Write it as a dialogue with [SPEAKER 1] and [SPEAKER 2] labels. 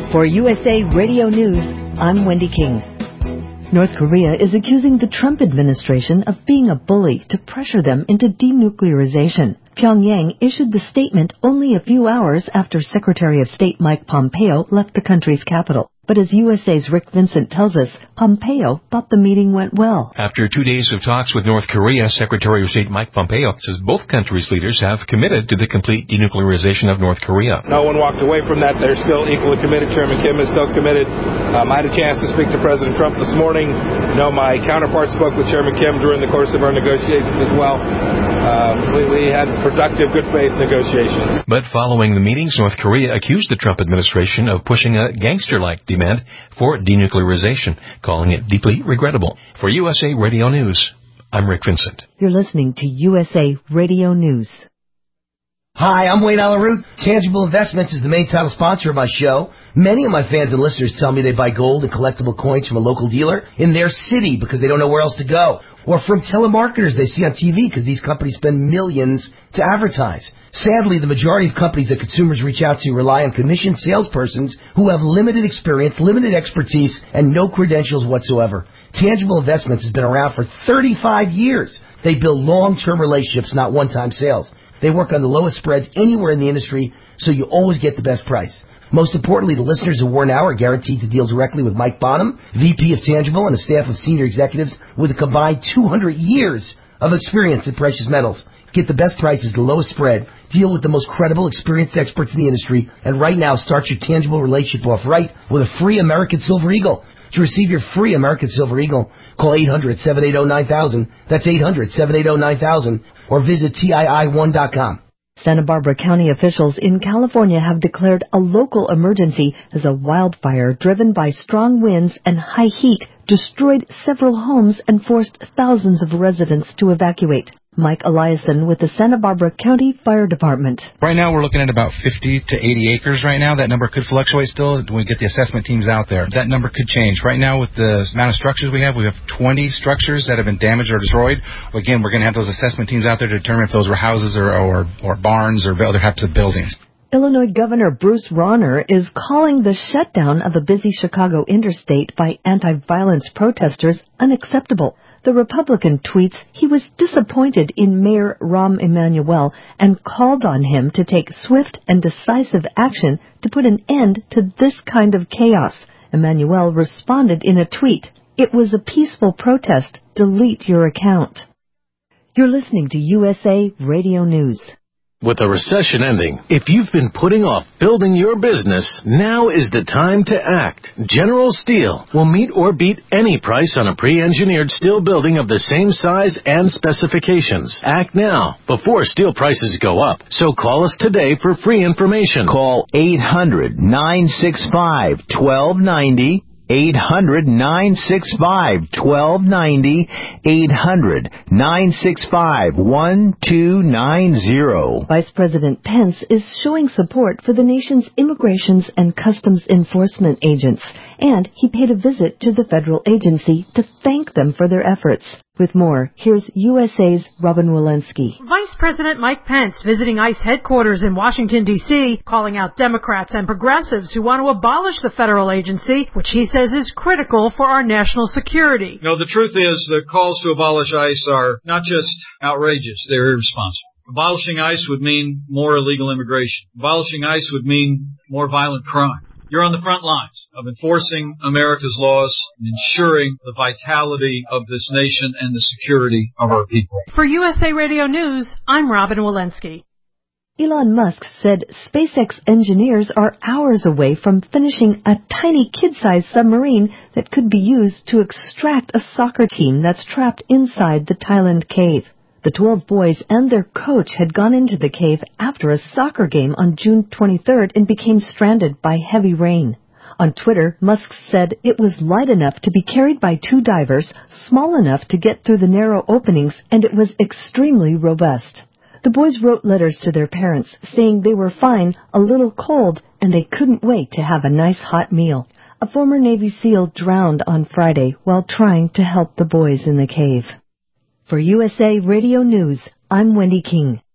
[SPEAKER 1] For USA Radio News, I'm Wendy King. North Korea is accusing the Trump administration of being a bully to pressure them into denuclearization. Pyongyang issued the statement only a few hours after Secretary of State Mike Pompeo left the country's capital. But as USA's Rick Vincent tells us, Pompeo thought the meeting went well.
[SPEAKER 2] After 2 days of talks with North Korea, Secretary of State Mike Pompeo says both countries' leaders have committed to the complete denuclearization of North Korea.
[SPEAKER 3] No one walked away from that. They're still equally committed. Chairman Kim is still committed. I had a chance to speak to President Trump this morning. My counterpart spoke with Chairman Kim during the course of our negotiations as well. We had productive, good faith negotiations.
[SPEAKER 2] But following the meetings, North Korea accused the Trump administration of pushing a gangster-like demand for denuclearization, calling it deeply regrettable. For USA Radio News, I'm Rick Vincent.
[SPEAKER 1] You're listening to USA Radio News.
[SPEAKER 4] Hi, I'm Wayne Alaroot. Tangible Investments is the main title sponsor of my show. Many of my fans and listeners tell me they buy gold and collectible coins from a local dealer in their city because they don't know where else to go. Or from telemarketers they see on TV because these companies spend millions to advertise. Sadly, the majority of companies that consumers reach out to rely on commissioned salespersons who have limited experience, limited expertise, and no credentials whatsoever. Tangible Investments has been around for 35 years. They build long-term relationships, not one-time sales. They work on the lowest spreads anywhere in the industry, so you always get the best price. Most importantly, the listeners of War Now are guaranteed to deal directly with Mike Bonham, VP of Tangible, and a staff of senior executives with a combined 200 years of experience in precious metals. Get the best prices, the lowest spread, deal with the most credible, experienced experts in the industry, and right now start your Tangible relationship off right with a free American Silver Eagle. To receive your free American Silver Eagle, call 800-780-9000. That's 800-780-9000. Or visit TII1.com.
[SPEAKER 1] Santa Barbara County officials in California have declared a local emergency as a wildfire driven by strong winds and high heat destroyed several homes and forced thousands of residents to evacuate. Mike Eliason with the Santa Barbara County Fire Department.
[SPEAKER 5] Right now we're looking at about 50 to 80 acres right now. That number could fluctuate still when we get the assessment teams out there. That number could change. Right now with the amount of structures we have 20 structures that have been damaged or destroyed. Again, we're going to have those assessment teams out there to determine if those were houses or barns or other types of buildings.
[SPEAKER 1] Illinois Governor Bruce Rauner is calling the shutdown of a busy Chicago interstate by anti-violence protesters unacceptable. The Republican tweets he was disappointed in Mayor Rahm Emanuel and called on him to take swift and decisive action to put an end to this kind of chaos. Emanuel responded in a tweet, "It was a peaceful protest. Delete your account." You're listening to USA Radio News.
[SPEAKER 6] With the recession ending, if you've been putting off building your business, now is the time to act. General Steel will meet or beat any price on a pre-engineered steel building of the same size and specifications. Act now, before steel prices go up. So call us today for free information.
[SPEAKER 7] Call 800-965-1290. 800-965-1290, 800-965-1290.
[SPEAKER 1] Vice President Pence is showing support for the nation's immigrations and customs enforcement agents, and he paid a visit to the federal agency to thank them for their efforts. With more, here's USA's Robin Walensky.
[SPEAKER 8] Vice President Mike Pence visiting ICE headquarters in Washington, D.C., calling out Democrats and progressives who want to abolish the federal agency, which he says is critical for our national security.
[SPEAKER 9] No, the truth is the calls to abolish ICE are not just outrageous, they're irresponsible. Abolishing ICE would mean more illegal immigration. Abolishing ICE would mean more violent crime. You're on the front lines of enforcing America's laws and ensuring the vitality of this nation and the security of our people.
[SPEAKER 8] For USA Radio News, I'm Robin Walensky.
[SPEAKER 1] Elon Musk said SpaceX engineers are hours away from finishing a tiny kid-sized submarine that could be used to extract a soccer team that's trapped inside the Thailand cave. The 12 boys and their coach had gone into the cave after a soccer game on June 23rd and became stranded by heavy rain. On Twitter, Musk said it was light enough to be carried by 2 divers, small enough to get through the narrow openings, and it was extremely robust. The boys wrote letters to their parents saying they were fine, a little cold, and they couldn't wait to have a nice hot meal. A former Navy SEAL drowned on Friday while trying to help the boys in the cave. For USA Radio News, I'm Wendy King.